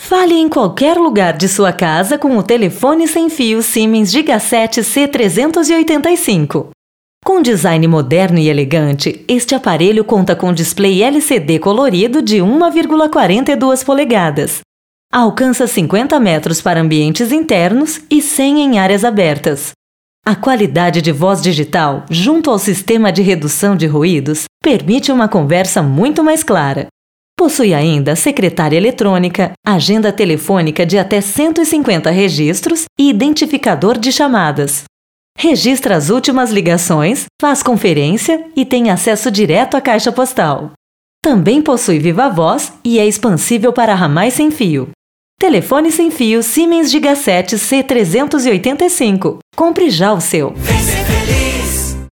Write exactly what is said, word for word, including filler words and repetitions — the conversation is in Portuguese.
Fale em qualquer lugar de sua casa com o telefone sem fio Siemens Gigaset C trezentos e oitenta e cinco. Com design moderno e elegante, este aparelho conta com display L C D colorido de uma vírgula quarenta e duas polegadas. Alcança cinquenta metros para ambientes internos e cem em áreas abertas. A qualidade de voz digital, junto ao sistema de redução de ruídos, permite uma conversa muito mais clara. Possui ainda secretária eletrônica, agenda telefônica de até cento e cinquenta registros e identificador de chamadas. Registra as últimas ligações, faz conferência e tem acesso direto à caixa postal. Também possui viva voz e é expansível para ramais sem fio. Telefone sem fio Siemens Gigaset C trezentos e oitenta e cinco. Compre já o seu.